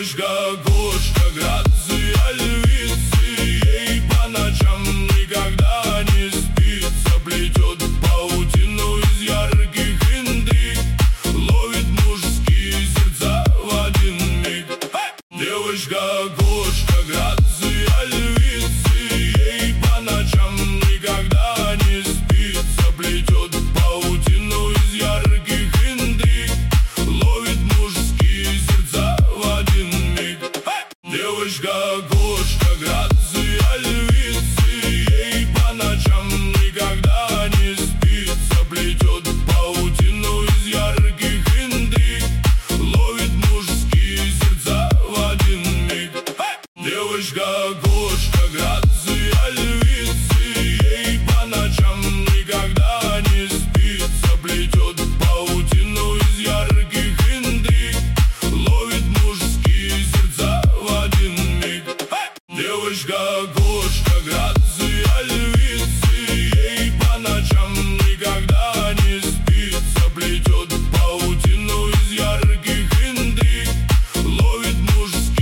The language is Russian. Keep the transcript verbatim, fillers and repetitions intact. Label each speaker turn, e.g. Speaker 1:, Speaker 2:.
Speaker 1: Девушка, кошка, грация львицы, ей по ночам никогда не спится. Плетет паутину из ярких интриг, ловит мужские сердца в один миг. Девушка, кошка, грация львицы, ей по ночам никогда не спится. Плетет паутину из ярких интриг, ловит мужские сердца в один миг. Девушка, кошка, грация львицы, ей по ночам никогда не спится. Плетет паутину из ярких интриг, ловит мужские сердца в один миг. Девушка, кошка, грация львицы, ей по ночам никогда не спится. Плетет паутину из ярких интриг, ловит мужские сердца в один миг. Девушка, кошка, грация львицы.